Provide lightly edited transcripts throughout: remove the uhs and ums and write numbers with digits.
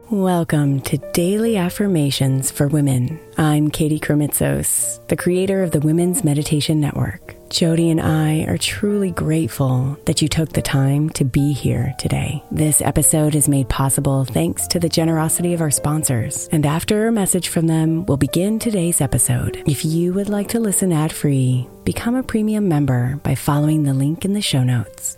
Welcome to Daily Affirmations for Women. I'm Katie Kremitzos, the creator of the Women's Meditation Network. Jody and I are truly grateful that you took the time to be here today. This episode is made possible thanks to the generosity of our sponsors. And after a message from them, we'll begin today's episode. If you would like to listen ad-free, become a premium member by following the link in the show notes.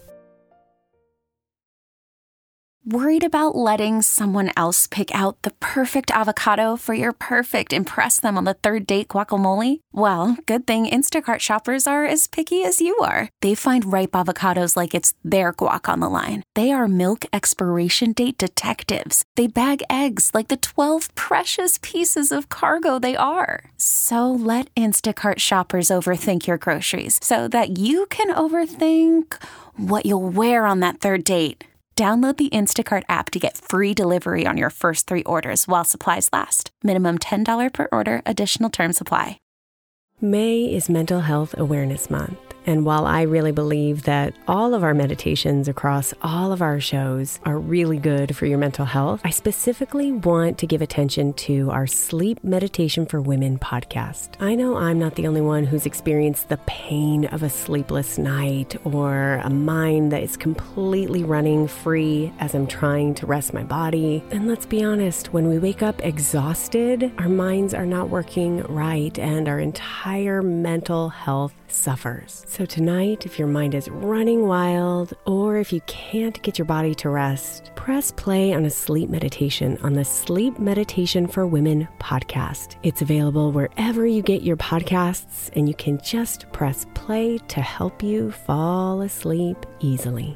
Worried about letting someone else pick out the perfect avocado for your perfect impress them on the third date guacamole? Well, good thing Instacart shoppers are as picky as you are. They find ripe avocados like it's their guac on the line. They are milk expiration date detectives. They bag eggs like the 12 precious pieces of cargo they are. So let Instacart shoppers overthink your groceries so that you can overthink what you'll wear on that third date. Download the Instacart app to get free delivery on your first 3 orders while supplies last. Minimum $10 per order. Additional terms apply. May is Mental Health Awareness Month. And while I really believe that all of our meditations across all of our shows are really good for your mental health, I specifically want to give attention to our Sleep Meditation for Women podcast. I know I'm not the only one who's experienced the pain of a sleepless night or a mind that is completely running free as I'm trying to rest my body. And let's be honest, when we wake up exhausted, our minds are not working right and our entire mental health suffers. So tonight, if your mind is running wild or if you can't get your body to rest, press play on a sleep meditation on the Sleep Meditation for Women podcast. It's available wherever you get your podcasts, and you can just press play to help you fall asleep easily.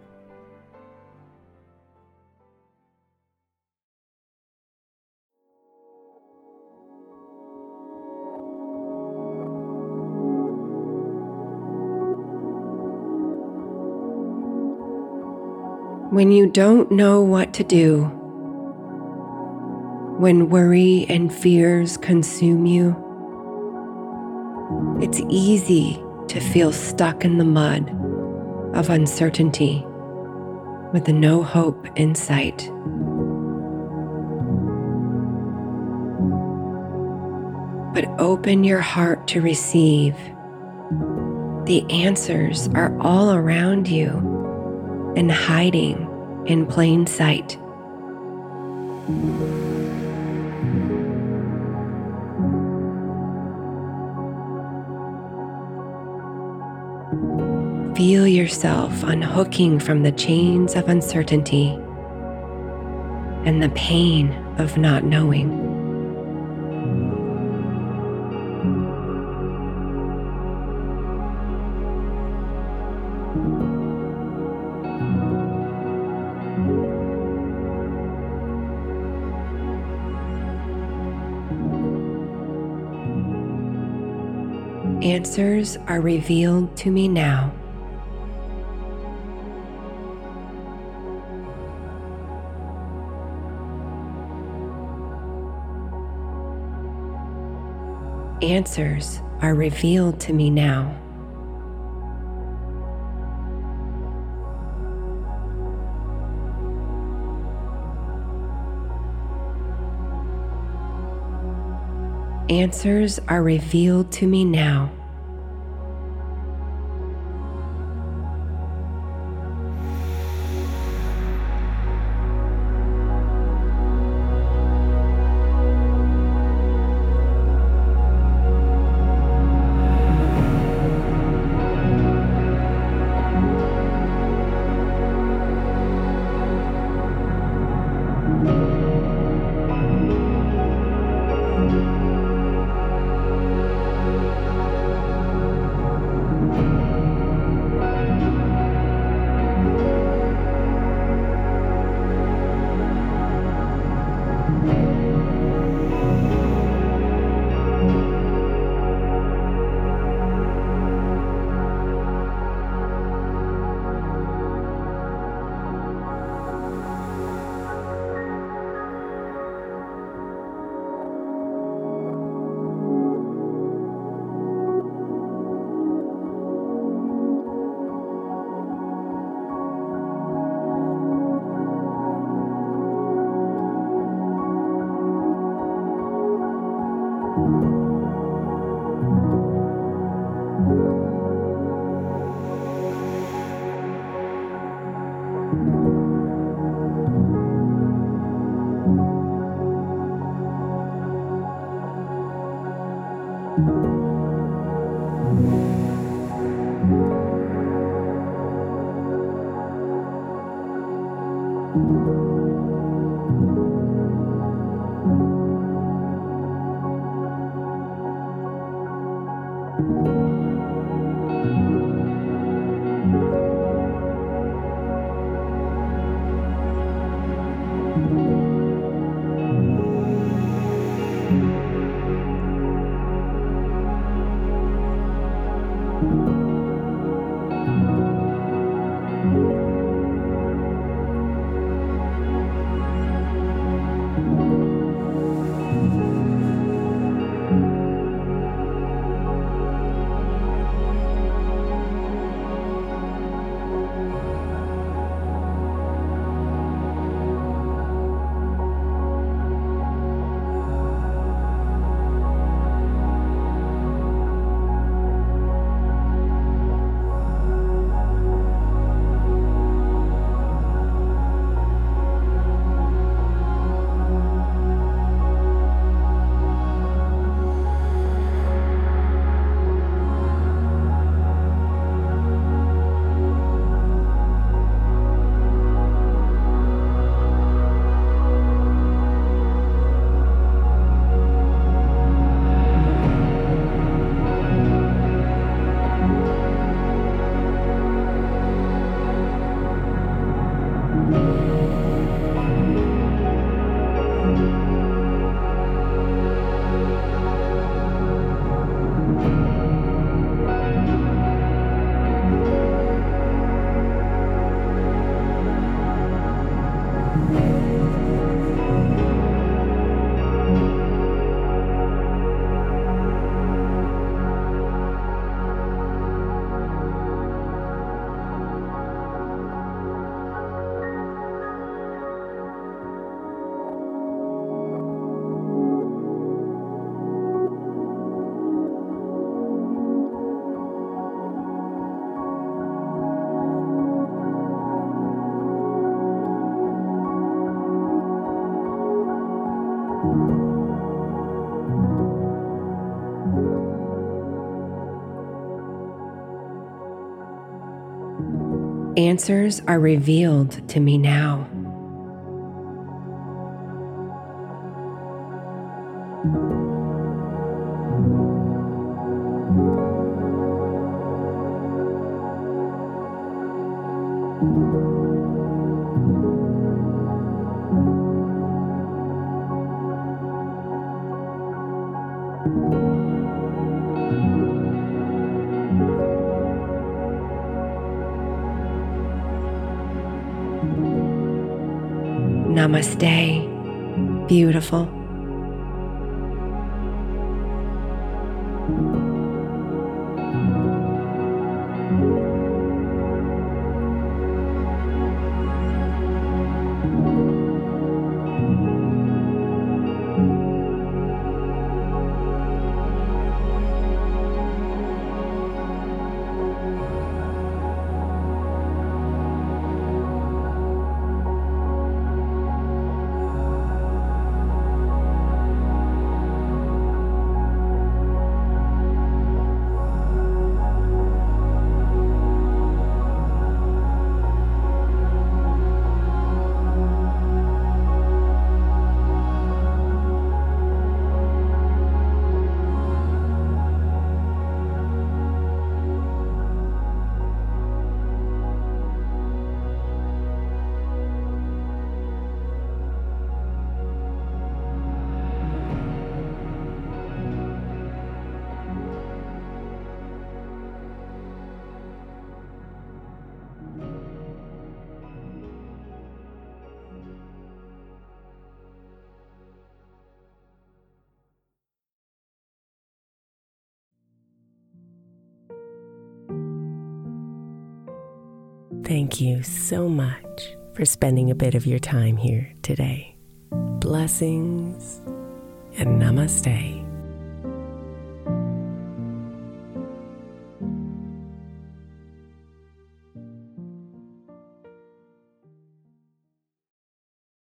When you don't know what to do, when worry and fears consume you, it's easy to feel stuck in the mud of uncertainty with no hope in sight. But open your heart to receive. The answers are all around you and hiding in plain sight. Feel yourself unhooking from the chains of uncertainty and the pain of not knowing. Answers are revealed to me now. Answers are revealed to me now. Answers are revealed to me now. Answers are revealed to me now. Namaste, beautiful. Thank you so much for spending a bit of your time here today. Blessings and namaste.